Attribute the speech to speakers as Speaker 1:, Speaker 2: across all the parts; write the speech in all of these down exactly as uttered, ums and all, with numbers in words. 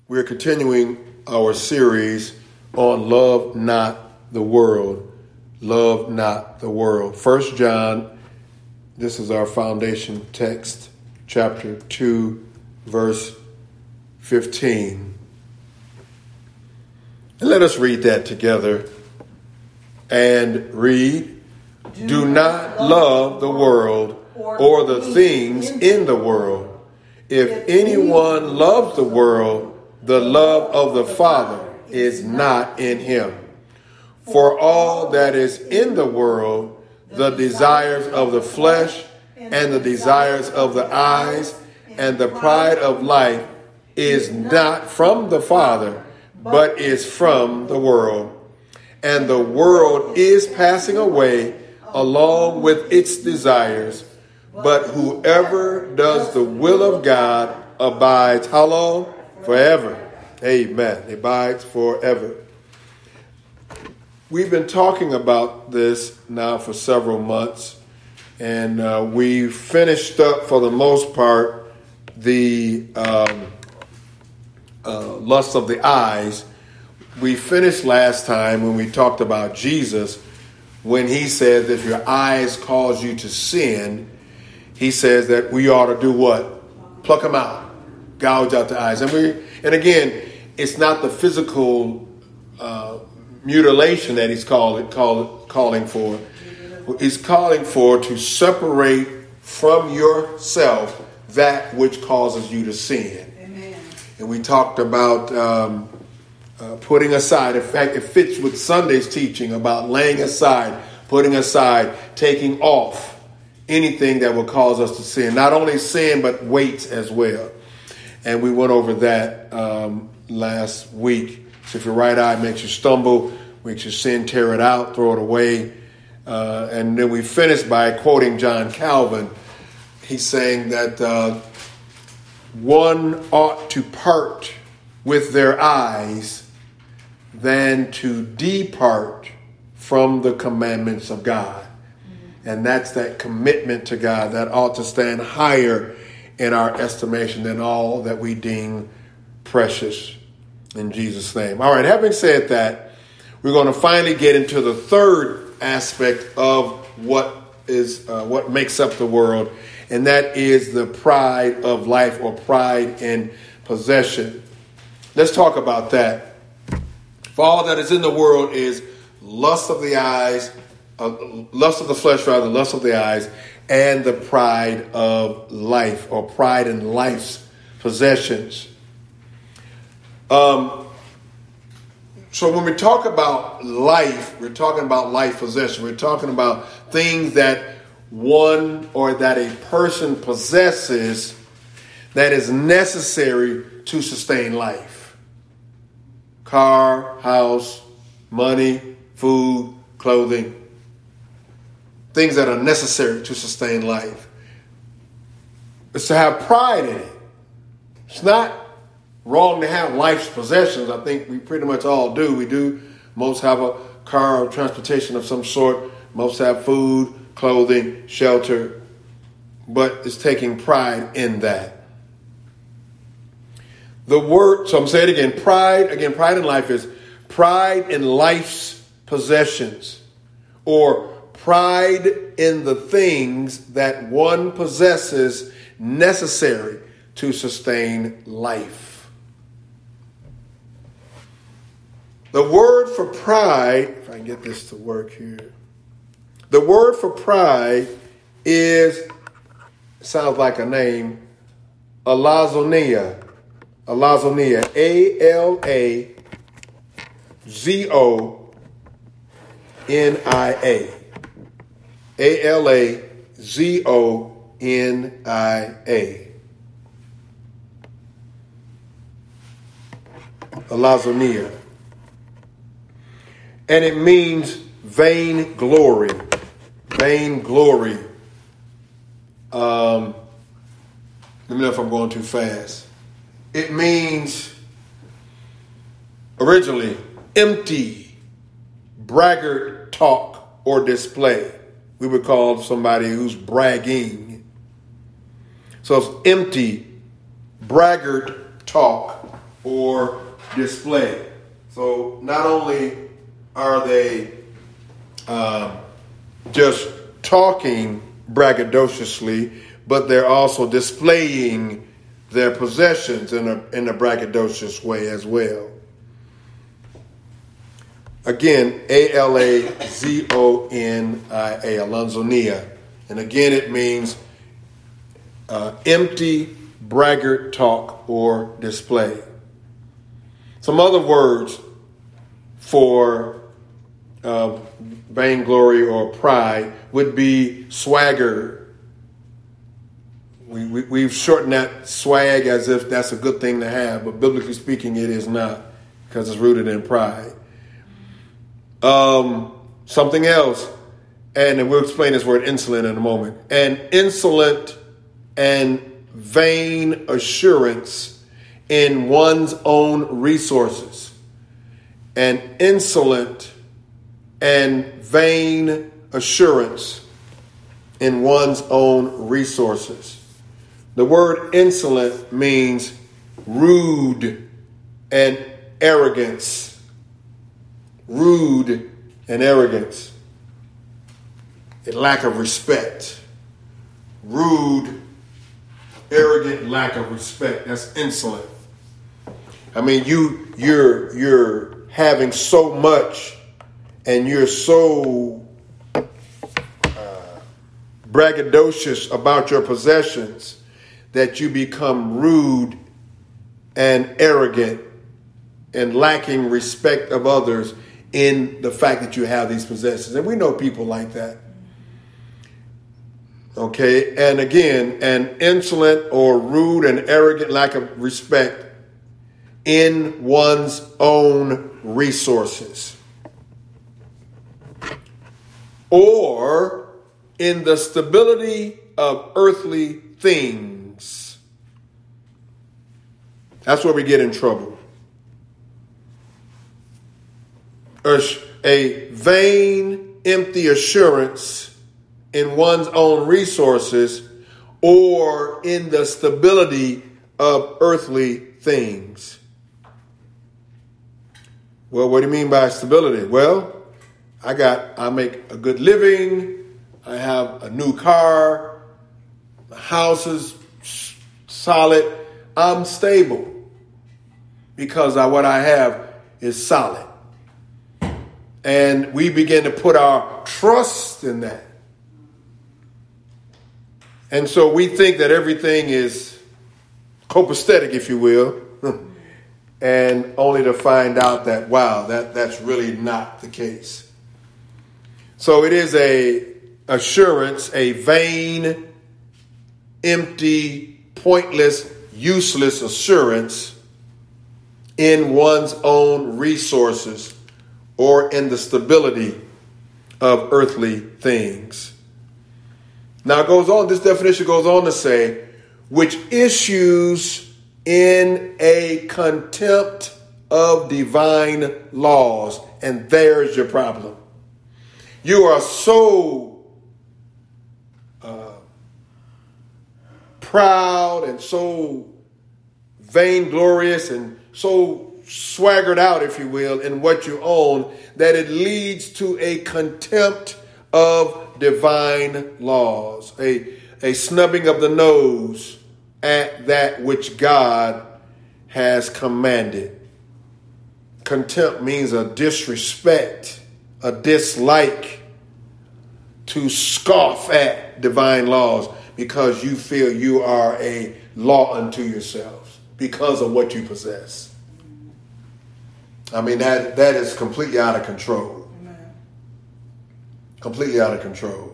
Speaker 1: We're continuing our series on Love Not the World. Love Not the World. First John, this is our foundation text, chapter two, verse fifteen. And let us read that together. And read, do not love the world or the things in the world. If anyone loves the world, the love of the Father is not in him. For all that is in the world, the desires of the flesh and the desires of the eyes and the pride of life is not from the Father, but is from the world. And the world is passing away along with its desires. But whoever does the will of God abides how long? Forever. Amen. Abides forever. We've been talking about this now for several months. And uh, we finished up, for the most part, the um, uh, lust of the eyes. We finished last time when we talked about Jesus, when he said that if your eyes cause you to sin, he says that we ought to do what? Pluck them out, gouge out the eyes. And we, and again, it's not the physical uh, mutilation that he's calling call, calling for. He's calling for to separate from yourself that which causes you to sin. Amen. And we talked about um, uh, putting aside. In fact, it fits with Sunday's teaching about laying aside, putting aside, taking off anything that will cause us to sin. Not only sin, but weights as well. And we went over that um, last week. So if your right eye makes you stumble, makes you sin, tear it out, throw it away. Uh, and then we finished by quoting John Calvin. He's saying that uh, one ought to part with their eyes than to depart from the commandments of God. And that's that commitment to God that ought to stand higher in our estimation than all that we deem precious, in Jesus' name. All right, having said that, we're going to finally get into the third aspect of what is uh, what makes up the world, and that is the pride of life, or pride in possession. Let's talk about that. For all that is in the world is lust of the eyes, uh, lust of the flesh, rather, lust of the eyes, and the pride of life, or pride in life's possessions. Um, so when we talk about life, we're talking about life possession. We're talking about things that one or that a person possesses that is necessary to sustain life. Car, house, money, food, clothing. Things that are necessary to sustain life. It's to have pride in it. It's not wrong to have life's possessions. I think we pretty much all do. We do. Most have a car or transportation of some sort. Most have food, clothing, shelter. But it's taking pride in that. The word, so I'm saying it again, pride, again, pride in life is pride in life's possessions, or pride in the things that one possesses necessary to sustain life. The word for pride, if I can get this to work here, the word for pride is, sounds like a name, alazonia. Alazonia, A L A Z O N I A. A L A Z O N I A. Alazonia. And it means vain glory. Vain glory. Um, let me know if I'm going too fast. It means, originally, empty, braggart talk or display. We would call somebody who's bragging. So it's empty, braggart talk or display. So not only are they um, just talking braggadociously, but they're also displaying their possessions in a in a braggadocious way as well. Again, A L A Z O N I A, Alonzonia. And again, it means uh, empty braggart talk or display. Some other words for uh, vainglory or pride would be swagger. We, we, we've shortened that swag as if that's a good thing to have, but biblically speaking, it is not, because it's rooted in pride. Um, something else, and we'll explain this word insolent in a moment. An insolent and vain assurance in one's own resources. An insolent and vain assurance in one's own resources. The word insolent means rude and arrogance. Rude and arrogance. A lack of respect. Rude, arrogant, lack of respect. That's insolent. I mean, you you're you're having so much, and you're so uh, braggadocious about your possessions that you become rude and arrogant and lacking respect of others in the fact that you have these possessions. And we know people like that. Okay, and again, an insolent or rude and arrogant lack of respect in one's own resources, or in the stability of earthly things. That's where we get in trouble. A vain, empty assurance in one's own resources, or in the stability of earthly things. Well, what do you mean by stability? Well, I got, I make a good living. I have a new car. The house is solid. I'm stable because I, what I have is solid. And we begin to put our trust in that. And so we think that everything is copacetic, if you will, and only to find out that, wow, that, that's really not the case. So it is a assurance, a vain, empty, pointless, useless assurance in one's own resources, or in the stability of earthly things. Now it goes on, this definition goes on to say, which issues in a contempt of divine laws. And there's your problem. You are so uh, proud and so vainglorious and so swaggered out, if you will, in what you own, that it leads to a contempt of divine laws, a, a snubbing of the nose at that which God has commanded. Contempt means a disrespect, a dislike, to scoff at divine laws because you feel you are a law unto yourselves because of what you possess. I mean, that that is completely out of control. Amen. Completely out of control.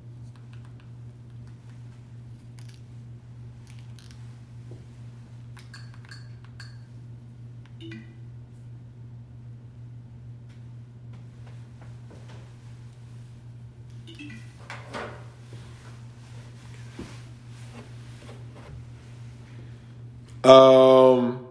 Speaker 1: Um,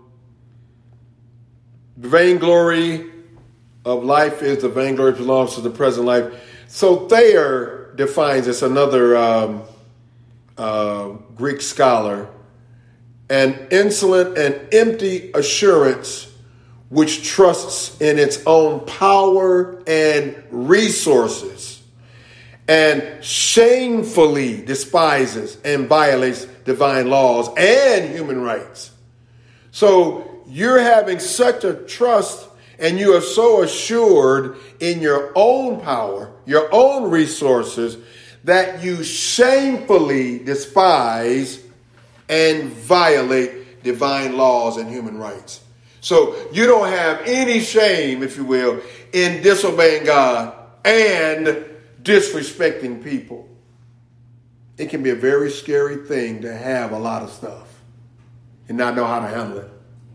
Speaker 1: the vainglory of life is the vainglory belongs to the present life. So Thayer defines this, another um, uh, Greek scholar, an insolent and empty assurance which trusts in its own power and resources, and shamefully despises and violates divine laws and human rights. So you're having such a trust, and you are so assured in your own power, your own resources, that you shamefully despise and violate divine laws and human rights. So you don't have any shame, if you will, in disobeying God and disrespecting people. It can be a very scary thing to have a lot of stuff and not know how to handle it.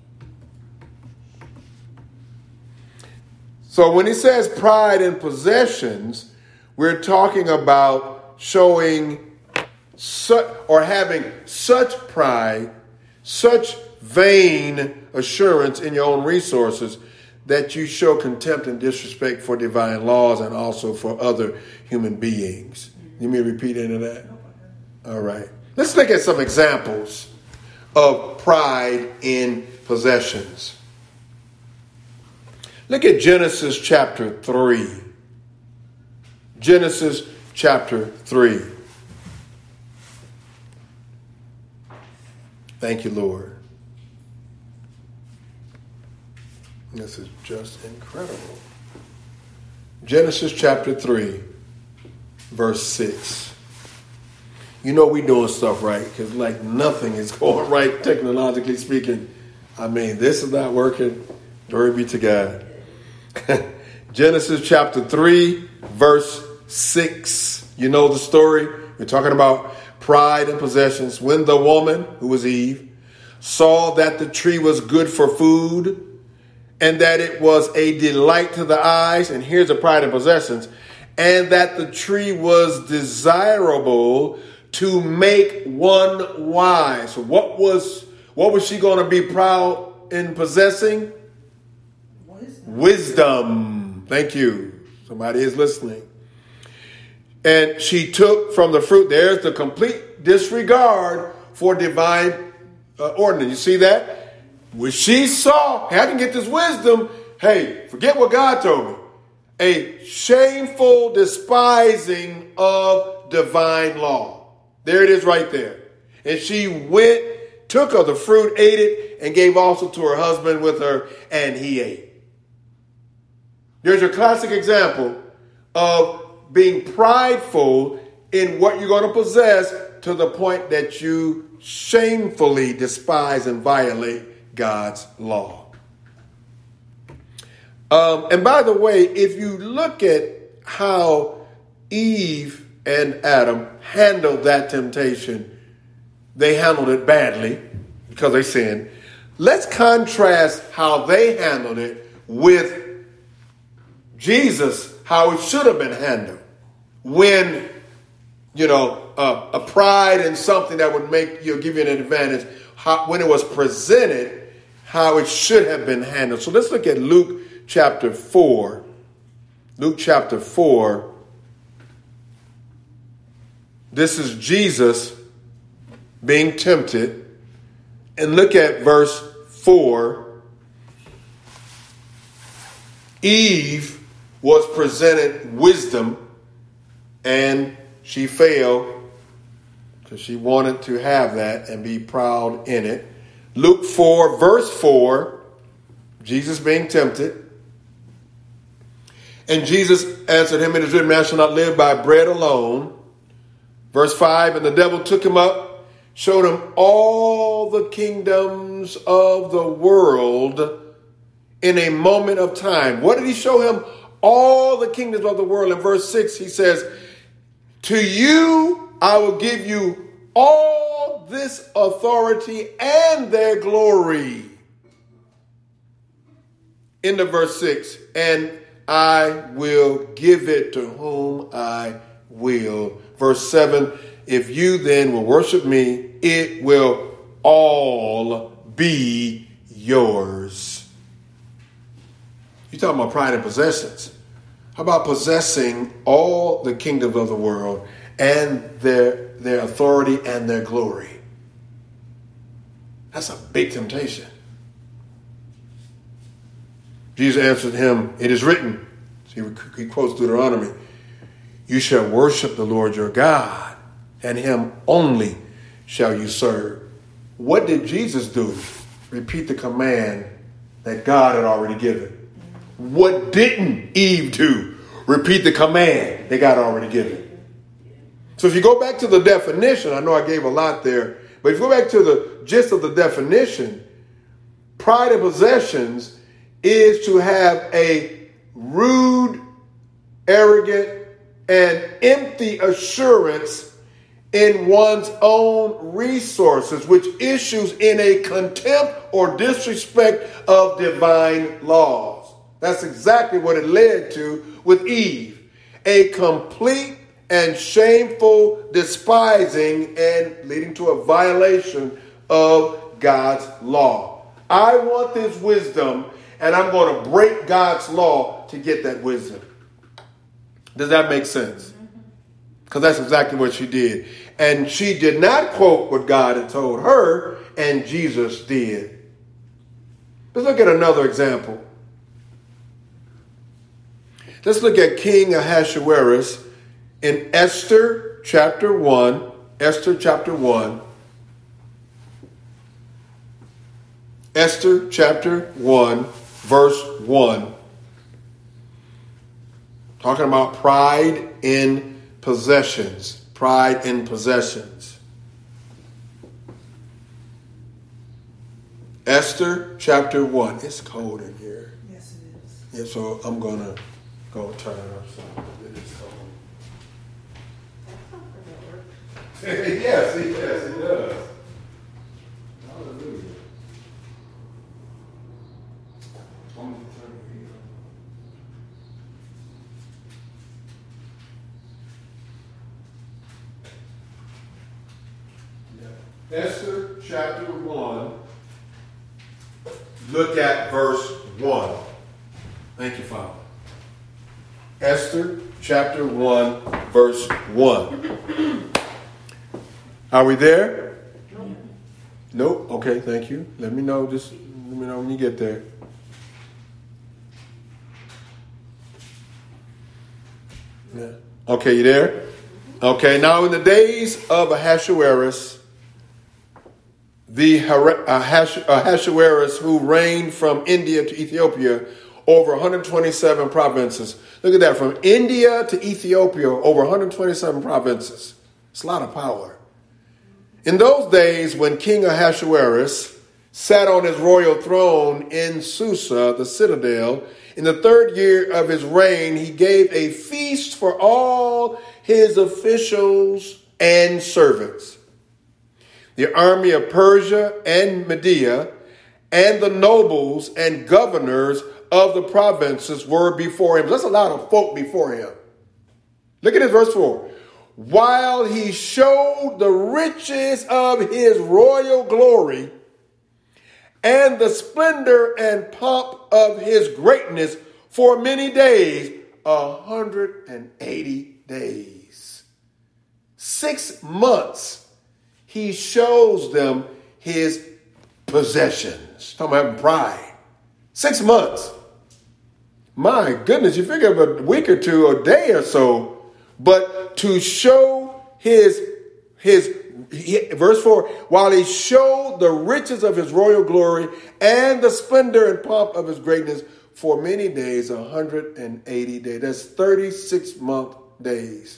Speaker 1: So when he says pride in possessions, we're talking about showing such, or having such pride, such vain assurance in your own resources that you show contempt and disrespect for divine laws and also for other human beings. You may repeat any of that? All right. Let's look at some examples of pride in possessions. Look at Genesis chapter three. Genesis chapter three. Thank you, Lord. This is just incredible. Genesis chapter three, verse six. You know we doing stuff right, because like nothing is going right technologically speaking. I mean, this is not working. Glory be to God. Genesis chapter three, verse six. You know the story. We're talking about pride and possessions. When the woman, who was Eve, saw that the tree was good for food, and that it was a delight to the eyes, and here's the pride and possessions, and that the tree was desirable to make one wise. So what was what was she going to be proud in possessing? Wisdom. Wisdom. Thank you. Somebody is listening. And she took from the fruit. There's the complete disregard for divine uh, ordinance. You see that? When she saw, hey, I can get this wisdom. Hey, forget what God told me. A shameful despising of divine law. There it is right there. And she went, took of the fruit, ate it, and gave also to her husband with her, and he ate. There's a classic example of being prideful in what you're going to possess to the point that you shamefully despise and violate God's law. Um, and by the way, if you look at how Eve and Adam handled that temptation, they handled it badly because they sinned. Let's contrast how they handled it with Jesus, how it should have been handled when, you know, uh, a pride in something that would make you, give you an advantage, how, when it was presented, how it should have been handled. So let's look at Luke chapter four. Luke chapter four. This is Jesus being tempted. And look at verse four. Eve was presented wisdom, and she failed because she wanted to have that and be proud in it. Luke four, verse four, Jesus being tempted. And Jesus answered him, "It is written, man shall not live by bread alone." Verse five, and the devil took him up, showed him all the kingdoms of the world in a moment of time. What did he show him? All the kingdoms of the world. In verse six, he says, "To you I will give you all this authority and their glory." Into verse six, and I will give it to whom I will. Verse seven, if you then will worship me, it will all be yours. You're talking about pride and possessions. How about possessing all the kingdoms of the world and their, their authority and their glory? That's a big temptation. Jesus answered him, it is written. He, he quotes Deuteronomy. You shall worship the Lord your God, and him only shall you serve. What did Jesus do? Repeat the command that God had already given. What didn't Eve do? Repeat the command that God had already given. So if you go back to the definition, I know I gave a lot there, but if you go back to the gist of the definition, pride of possessions is to have a rude, arrogant, and empty assurance in one's own resources, which issues in a contempt or disrespect of divine laws. That's exactly what it led to with Eve. A complete and shameful despising and leading to a violation of God's law. I want this wisdom, and I'm going to break God's law to get that wisdom. Does that make sense? Because that's exactly what she did. And she did not quote what God had told her, and Jesus did. Let's look at another example. Let's look at King Ahasuerus in Esther chapter one. Esther chapter one. Esther chapter one, verse one. Talking about pride in possessions. Pride in possessions. Esther chapter one. It's cold in here.
Speaker 2: Yes, it is.
Speaker 1: Yeah, so I'm going to go turn it up some. It is cold. yes, it, yes, it does. Hallelujah. I'm going to turn the heat on. Yeah. Esther chapter one. Look at verse one. Thank you, Father. Esther chapter one, verse one. Are we there? Nope. Okay, thank you. Let me know. Just let me know when you get there. Yeah. Okay, you there? Okay, now in the days of Ahasuerus, the Ahasuerus who reigned from India to Ethiopia over one hundred twenty-seven provinces. Look at that, from India to Ethiopia, over one hundred twenty-seven provinces. It's a lot of power. In those days, when King Ahasuerus sat on his royal throne in Susa, the citadel, in the third year of his reign, he gave a feast for all his officials and servants. The army of Persia and Media and the nobles and governors of the provinces were before him. That's a lot of folk before him. Look at this, verse four. While he showed the riches of his royal glory and the splendor and pomp of his greatness for many days, one hundred eighty days. Six months, he shows them his possessions. Talking about having pride. Six months. My goodness, you figure a week or two, a day or so. But to show his, his he, verse four, while he showed the riches of his royal glory and the splendor and pomp of his greatness for many days, one hundred eighty days. That's thirty-six month days.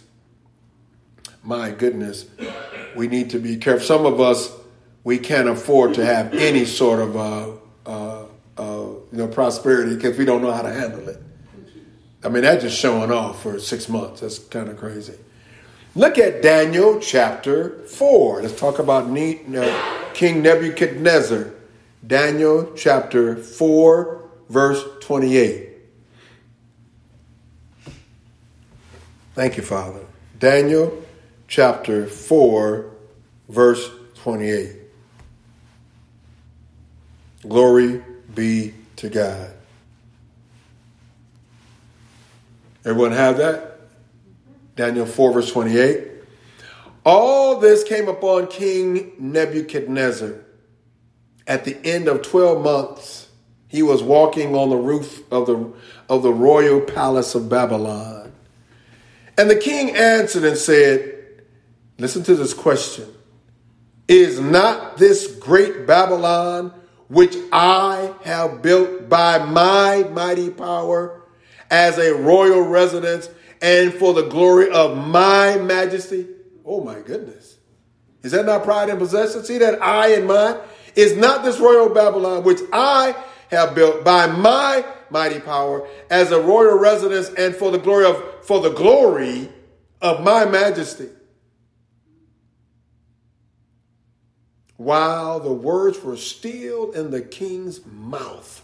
Speaker 1: My goodness, we need to be careful. Some of us, we can't afford to have any sort of uh, uh, uh, you know, prosperity because we don't know how to handle it. I mean, that's just showing off for six months. That's kind of crazy. Look at Daniel chapter four. Let's talk about King Nebuchadnezzar. Daniel chapter four, verse twenty-eight. Thank you, Father. Daniel chapter four, verse twenty-eight. Glory be to God. Everyone have that? Daniel four, verse twenty-eight. All this came upon King Nebuchadnezzar, at the end of twelve months, he was walking on the roof of the, of the royal palace of Babylon. And the king answered and said, listen to this question. Is not this great Babylon, which I have built by my mighty power as a royal residence and for the glory of my majesty? Oh my goodness. Is that not pride and possession? See that I and mine? Is not this royal Babylon, which I have built by my mighty power as a royal residence and for the glory of, for the glory of my majesty? While the words were still in the king's mouth,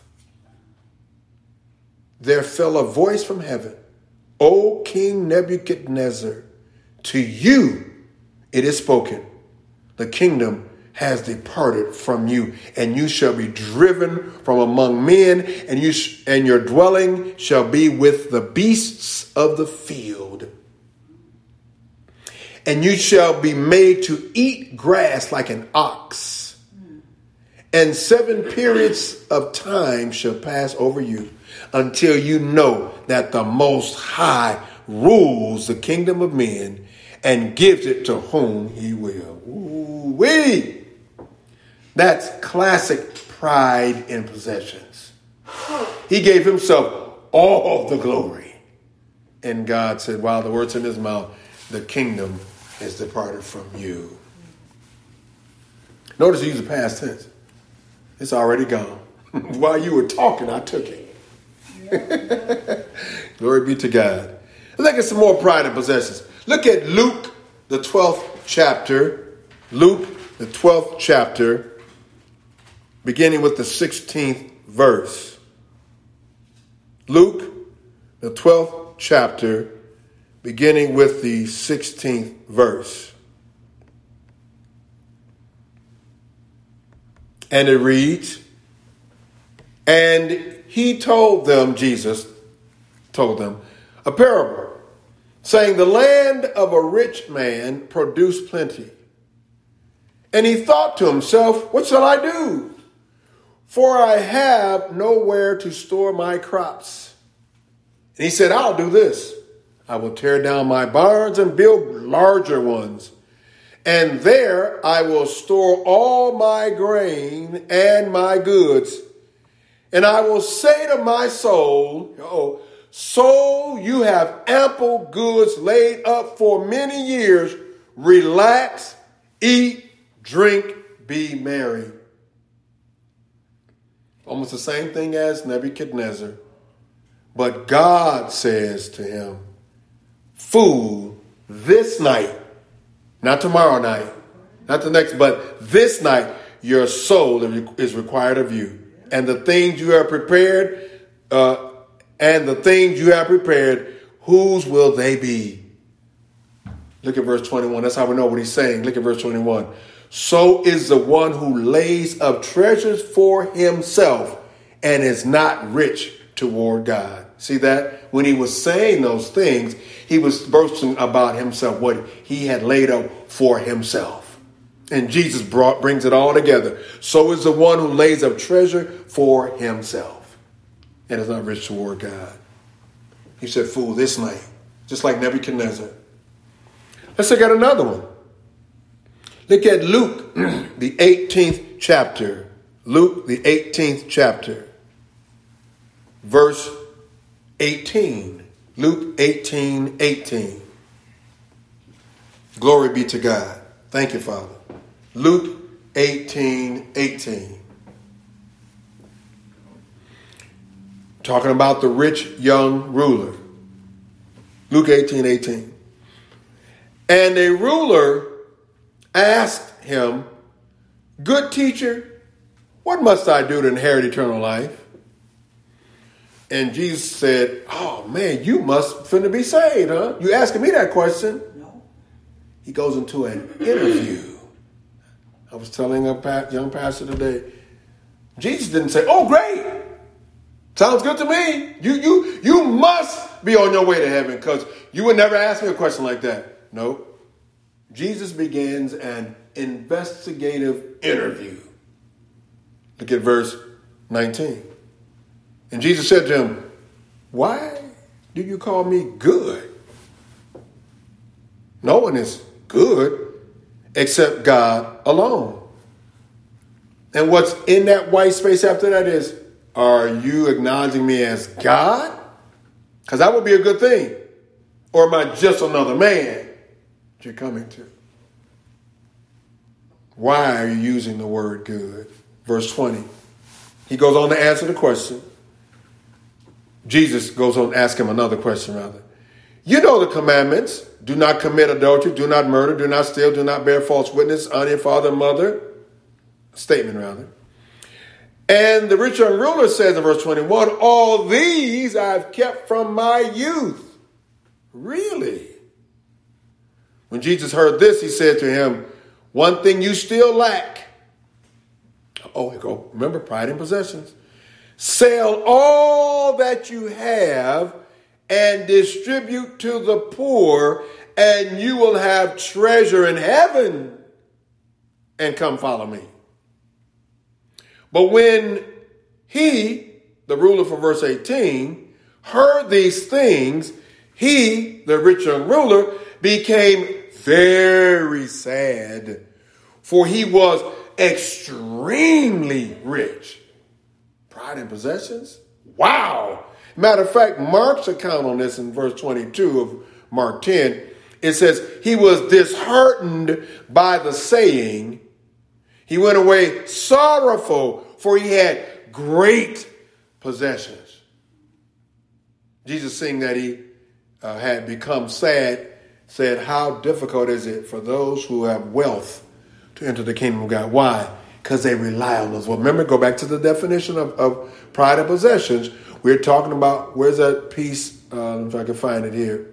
Speaker 1: there fell a voice from heaven. O King Nebuchadnezzar, to you it is spoken. The kingdom has departed from you, and you shall be driven from among men, and you sh- and your dwelling shall be with the beasts of the field. And you shall be made to eat grass like an ox. And seven periods of time shall pass over you until you know that the Most High rules the kingdom of men and gives it to whom he will. Ooh-wee! That's classic pride in possessions. He gave himself all the glory. And God said, while the words in his mouth, the kingdom is departed from you. Notice he used the past tense. It's already gone. While you were talking, I took it. Glory be to God. Look at some more pride and possessions. Look at Luke, the twelfth chapter. Luke, the twelfth chapter, beginning with the sixteenth verse. Luke, the twelfth chapter, beginning with the sixteenth verse. And it reads, and he told them, Jesus told them, a parable, saying, the land of a rich man produced plenty. And he thought to himself, what shall I do? For I have nowhere to store my crops. And he said, I'll do this. I will tear down my barns and build larger ones. And there I will store all my grain and my goods. And I will say to my soul, oh, soul, you have ample goods laid up for many years. Relax, eat, drink, be merry. Almost the same thing as Nebuchadnezzar. But God says to him, fool, this night, not tomorrow night, not the next, but this night, your soul is required of you. And the things you have prepared, uh, and the things you have prepared, whose will they be? Look at verse twenty-one. That's how we know what he's saying. Look at verse twenty-one. So is the one who lays up treasures for himself and is not rich toward God. See that? When he was saying those things, he was boasting about himself, what he had laid up for himself. And Jesus brought, brings it all together. So is the one who lays up treasure for himself and is not rich toward God. He said, fool, this night, just like Nebuchadnezzar. Let's look at another one. Look at Luke, the eighteenth chapter. Luke, the eighteenth chapter, verse eighteen. Luke eighteen, eighteen. Glory be to God. Thank you, Father. Luke eighteen, eighteen. Talking about the rich young ruler. Luke eighteen, eighteen. And a ruler asked him, good teacher, what must I do to inherit eternal life? And Jesus said, oh man, you must finna be saved, huh? You asking me that question? No. He goes into an interview. I was telling a young pastor today, Jesus didn't say, oh great, sounds good to me. You, you, you must be on your way to heaven because you would never ask me a question like that. No. Jesus begins an investigative interview. Look at verse nineteen. And Jesus said to him, why do you call me good? No one is good except God alone. And what's in that white space after that is, are you acknowledging me as God? Because that would be a good thing. Or am I just another man that you're coming to? Why are you using the word good? Verse twenty. He goes on to answer the question. Jesus goes on to ask him another question, rather. You know the commandments. Do not commit adultery. Do not murder. Do not steal. Do not bear false witness. Honor your father and mother. Statement, rather. And the rich young ruler says in verse twenty-one, all these I've kept from my youth. Really? When Jesus heard this, he said to him, one thing you still lack. Oh, here go. Remember, pride and possessions. Sell all that you have and distribute to the poor, and you will have treasure in heaven. And come follow me. But when he, the ruler from verse eighteen, heard these things, he, the rich young ruler, became very sad, for he was extremely rich. Pride and possessions? Wow. Matter of fact, Mark's account on this in verse twenty-two of Mark ten, it says, he was disheartened by the saying. He went away sorrowful, for he had great possessions. Jesus, seeing that he uh, had become sad, said, how difficult is it for those who have wealth to enter the kingdom of God? Why? Because they rely on us. Well, remember, go back to the definition of, of pride and possessions. We're talking about, where's that piece? Uh, if I can find it here.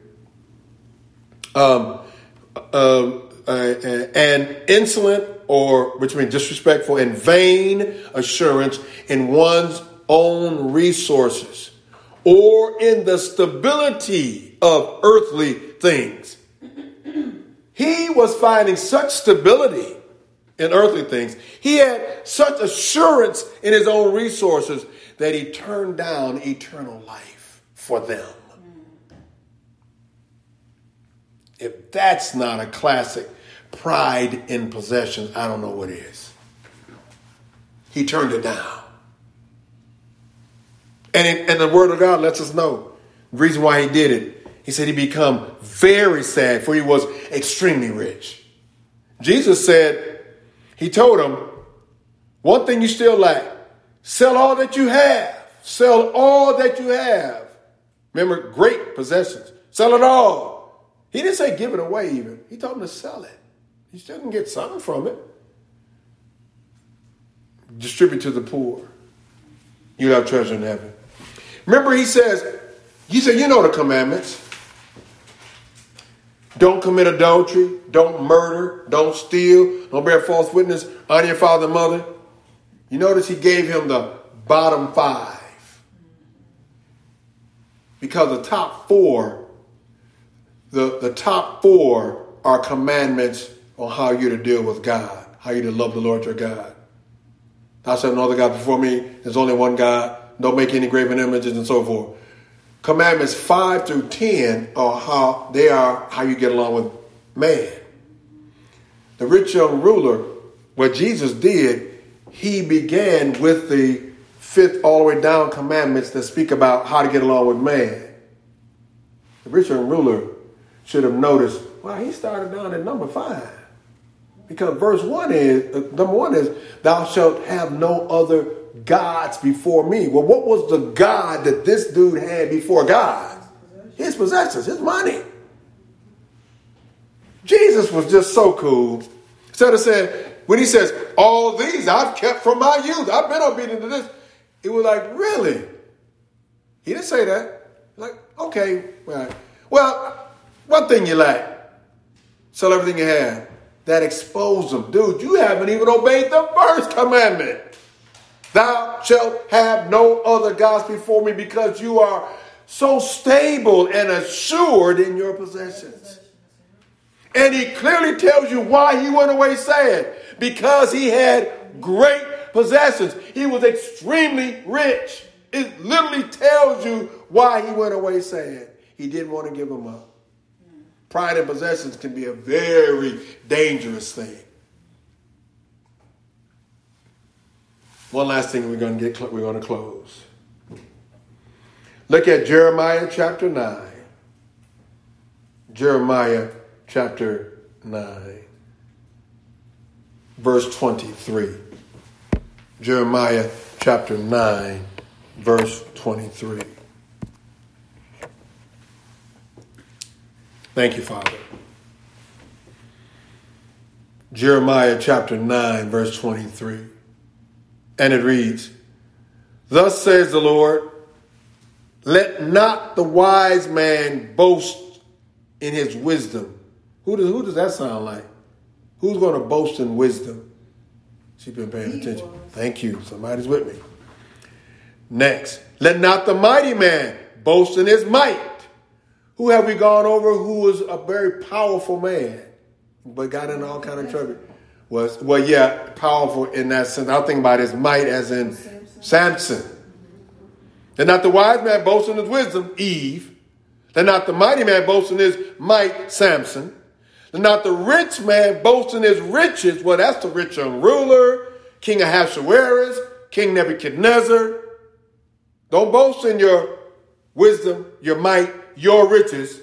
Speaker 1: Um, um, uh, an insolent, or which means disrespectful and vain assurance in one's own resources or in the stability of earthly things. He was finding such stability in earthly things. He had such assurance in his own resources that he turned down eternal life for them. If that's not a classic pride in possession, I don't know what is. He turned it down. And, it, and the word of God lets us know the reason why he did it. He said he become very sad, for he was extremely rich. Jesus said, he told him, one thing you still lack. Sell all that you have. Sell all that you have. Remember, great possessions. Sell it all. He didn't say give it away even. He told him to sell it. You still can get something from it. Distribute to the poor. You have treasure in heaven. Remember, he says, he said, you know the commandments. Don't commit adultery. Don't murder. Don't steal. Don't bear false witness. Honor your father and mother. You notice he gave him the bottom five. Because the top four, the, the top four are commandments on how you're to deal with God, how you're to love the Lord your God. Thou shalt have no other God before me. There's only one God. Don't make any graven images and so forth. Commandments five through ten are how they are how you get along with man. The rich young ruler, what Jesus did, he began with the fifth all the way down commandments that speak about how to get along with man. The rich young ruler should have noticed, wow, he started down at number five. Because verse one is, uh, number one is, thou shalt have no other gods before me. Well, what was the God that this dude had before God? His possessions, his money. Jesus was just so cool. Instead of saying, when he says, all these I've kept from my youth, I've been obedient to this. It was like, really? He didn't say that. Like, okay, well, well, one thing you lack, sell everything you have. That exposed them. Dude, you haven't even obeyed the first commandment. Thou shalt have no other gods before me, because you are so stable and assured in your possessions. And he clearly tells you why he went away sad. Because he had great possessions. He was extremely rich. It literally tells you why he went away sad. He didn't want to give them up. Pride and possessions can be a very dangerous thing. One last thing we're going to get. We're going to close. Look at Jeremiah chapter nine. Jeremiah chapter nine, verse twenty-three. Jeremiah chapter nine, verse twenty-three. Thank you, Father. Jeremiah chapter nine, verse twenty-three. And it reads, "Thus says the Lord, let not the wise man boast in his wisdom." Who does, who does that sound like? Who's going to boast in wisdom? She's been paying attention. Thank you. Somebody's with me. Next, let not the mighty man boast in his might. Who have we gone over who was a very powerful man, but got in all kind of trouble? Was, well, yeah, powerful in that sense. I'll think about his might as in Samson. Samson. Let not the wise man boast in his wisdom, Eve. Let not the mighty man boast in his might, Samson. Let not the rich man boast in his riches. Well, that's the rich young ruler, King Ahasuerus, King Nebuchadnezzar. Don't boast in your wisdom, your might, your riches.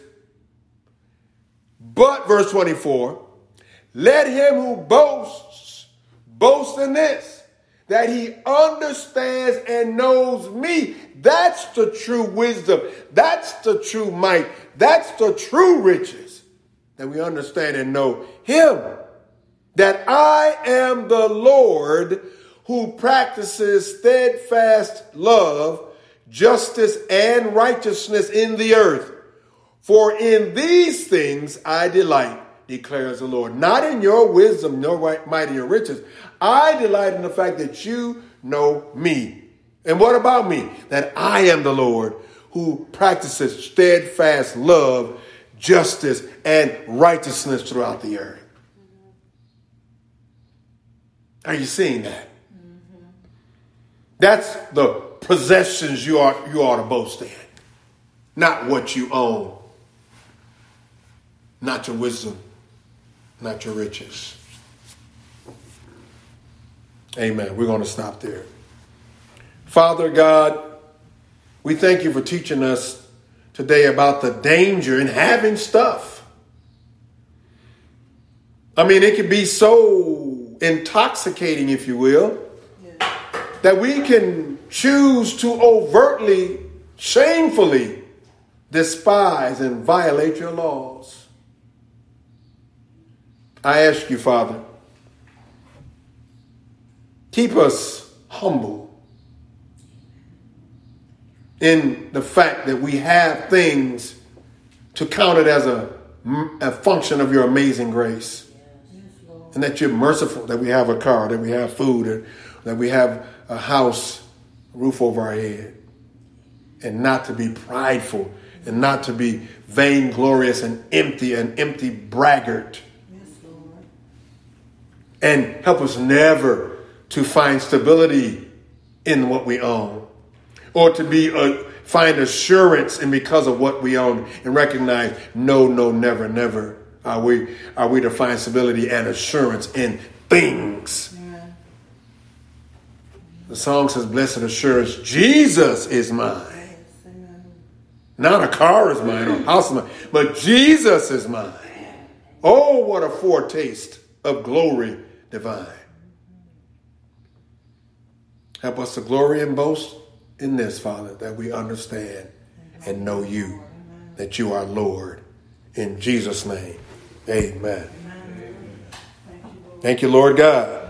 Speaker 1: But, verse twenty-four, let him who boasts, boast in this, that he understands and knows me. That's the true wisdom. That's the true might. That's the true riches. That we understand and know him. That I am the Lord who practices steadfast love, justice, and righteousness in the earth. For in these things I delight, declares the Lord. Not in your wisdom, nor might, and your riches. I delight in the fact that you know me. And what about me? That I am the Lord who practices steadfast love, justice, and righteousness throughout the earth. Are you seeing that? Mm-hmm. That's the possessions you ought, you ought to boast in. Not what you own. Not your wisdom. Not your riches. Amen. We're going to stop there. Father God, we thank you for teaching us today about the danger in having stuff. I mean, it can be so intoxicating, if you will, yeah, that we can choose to overtly, shamefully despise and violate your laws. I ask you, Father, keep us humble in the fact that we have things to count it as a, a function of your amazing grace. Yes, and that you're merciful, that we have a car, that we have food, that we have a house, a roof over our head. And not to be prideful, and not to be vainglorious and empty, an empty braggart. Yes, Lord. And help us never to find stability in what we own. Or to be uh, find assurance in because of what we own and recognize, no, no, never, never are we are we to find stability and assurance in things. Yeah. The song says, "Blessed assurance, Jesus is mine." Yes, not a car is mine or a house is mine, but Jesus is mine. Oh, what a foretaste of glory divine. Help us to glory and boast in this, Father, that we understand and know you, that you are Lord. In Jesus' name, amen. Thank you, Lord God.